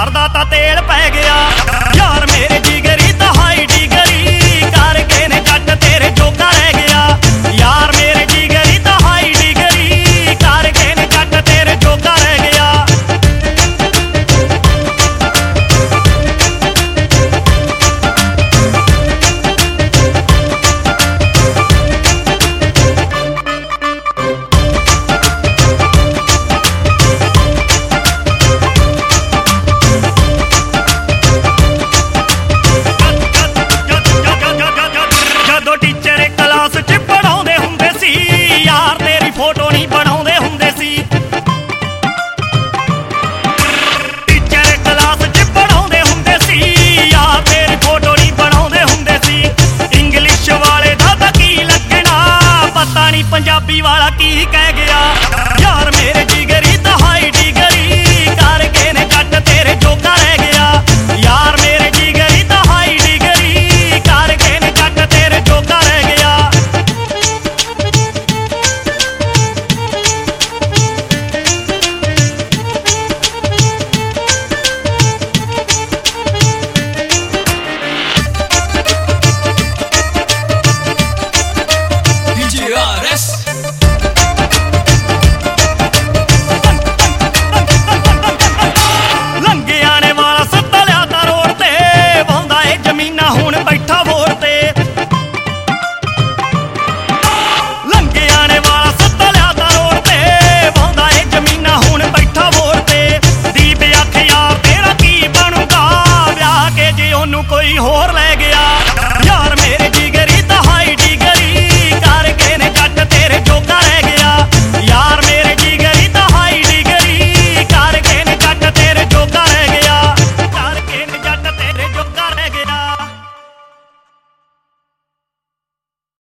ਕਾਰ ਦਾ ਤਾਂ ਤੇਲ ਪੈ ਗਿਆ। ਯਾਰ ਮੇਰੇ ਜਿਗਰੀ ਤਾਂ ਹਾਈ ਡਿਗਰੀ ਕਰਕੇ ਨੇ ਜੱਟ ਤੇਰੇ ਜੋਗਾ ਰਹਿ ਗਿਆ। ਯਾਰ ਮੇਰੇ ਜਿਗਰੀ ਤਾਂ ਹਾਈ ਡਿਗਰੀ ਕਰਕੇ ਨੇ ਜੱਟ ਤੇਰੇ ਜੋਗਾ ਰਹਿ ਗਿਆ। ਫੋਟੋ ਨਹੀਂ ਬਣਾਉਂਦੇ ਹੁੰਦੇ ਸੀ ਟੀਚਰ ਕਲਾਸ 'ਚ ਪੜਾਉਂਦੇ ਹੁੰਦੇ ਸੀ। ਯਾਰ ਤੇਰੀ ਫੋਟੋ ਨਹੀਂ ਬਣਾਉਂਦੇ ਹੁੰਦੇ ਸੀ। ਇੰਗਲਿਸ਼ ਵਾਲੇ ਦਾ ਤਾਂ ਕੀ ਲੱਗਣਾ ਪਤਾ ਨਹੀਂ ਪੰਜਾਬੀ ਵਾਲਾ